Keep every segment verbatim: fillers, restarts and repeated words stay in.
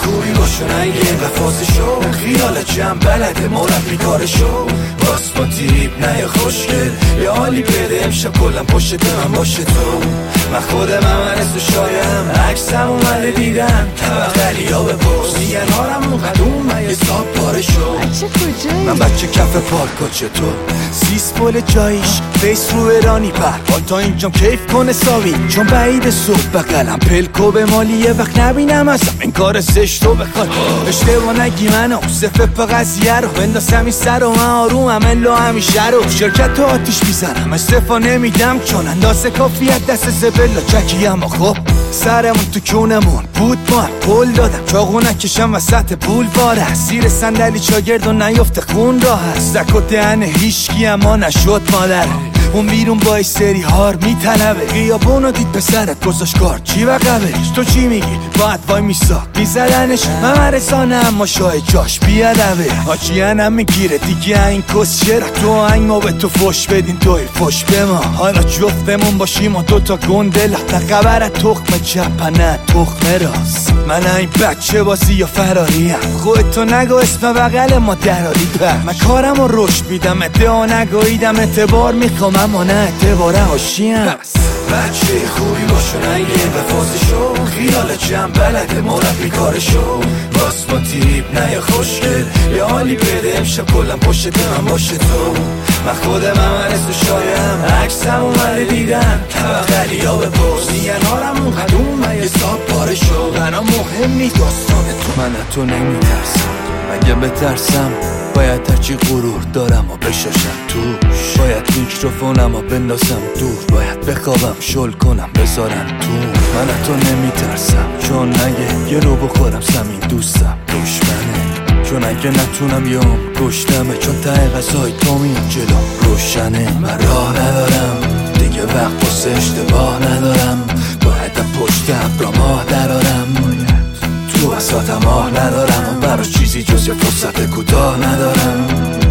خوبی باشو نگه وفاز شو خیال جمع بلده مربی کارشو باس با تیپ نه خوشگل یه حالی بده امشب کلم پشت من باشه تو من خودم هم و شایم عکسم اومده دیدم طبقلی ها بپرس میگن هارمون قدوم من یه ساب پاره شو بچه کجایی؟ من بچه کف پارکا چطور سیس پل جاییش فیس رو ایرانی پر حال تا اینجام کیف کنه ساوی چون بعید صبح بقلم پلکو به مالیه وقت نبینم ازم این کار زشت رو بخواد اشتباه نگی منو صفه پا قضیه رو بندازم این سر و من آرومم الا همیشه رو شرکت تو آتیش بیزنم استفا نمیدم چون اندازه کافیت دست زبلا چکی اما خب سرمون تو کونمون بود ما پول دادم چاقو نکشم وسط پول واره زیر صندلی چاگرد و نیفته خون راه هست زک و دهن هیشگی اما نشد مادر اون بیرون با ای سری هار میتنبه غیابونو دید پسرت گذاشت کار چی وقبهش تو چی میگی باید وای میسا بیزدنش من مرسانه اما شای جاش بیادبه آجیانم میگیره دیگه این کس چرا تو هنگ ما به تو فش بدین توی فش به ما حالا جفتمون باشیم و دوتا گندلا نقبرت تخم چپ نه تخم راست من این بچه بازی یا فراریم خودتو نگو اسم بغل ما دراری پر من کارم رو رشد میدم ادعا نگویدم اعتبار میخوام اما نه اعتبار هاشیم بچه خوبی باشو نگه وفاز شو خیال جمع بلده مربی کارشو باس با تیپ نه خوشگل یه حالی بده امشب کلم پشت من باشه تو من خودم هم و شایم عکسم اومده دیدم طبقلی ها بپرس میگن هارمون قدوم من یه ساب پاره شو برام مهم نی داستان تو من تو نمیترسم اگه بترسم باید هرچی غرور دارم و بشاشم توش باید میکروفونم و بندازم دور باید بخوابم شل کنم بذارم تو من تو نمیترسم چون نگه یه رو بخورم زمین دوستم دشمنه چون اگه نتونم یوم گشتمه چون ته غذای تو میام جلو روشنه من راه ندارم دیگه وقت واسه اشتباه ندارم باید پشت ابرا ماه درارم تو وسط ماه ندارم برای چیزی جز یه فرصت کوتاه ندارم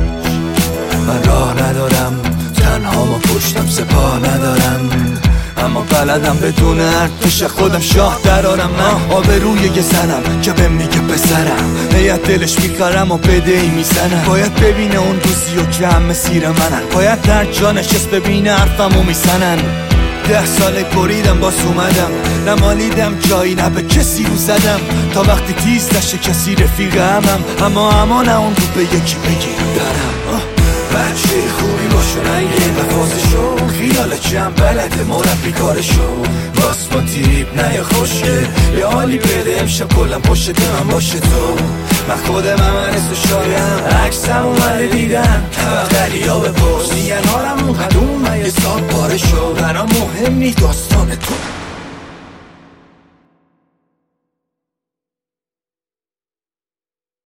من راه ندارم تنها ما پشتم سپاه ندارم اما بلدم بدون ارتش خودم شاه درارم من آبروی یه زنم که بهم میگه پسرم نیت دلش میخرم و بده ای میزنم باید ببینه اون روزی و که هم مسیر منن باید در جانش اس ببینه حرفمو میزنن ده ساله بریدم باز اومدم نمالیدم جایی نه به کسی رو زدم تا وقتی تیز نشه کسی رفیق همم اما اما نه اون رو به یکی بگیرم درم بچه خوبی باشو نگه وفاز شو خیال جمع بلده مربی کارشو باس با تیپ نه خوشگل یه حالی بده امشب کلم پشت من باشه تو من خودم هم و شایم عکسم اومده دیدم طبقلی ها بپرس میگن هارمون قدوم من یه ساب پاره شو برام مهم نی داستان تو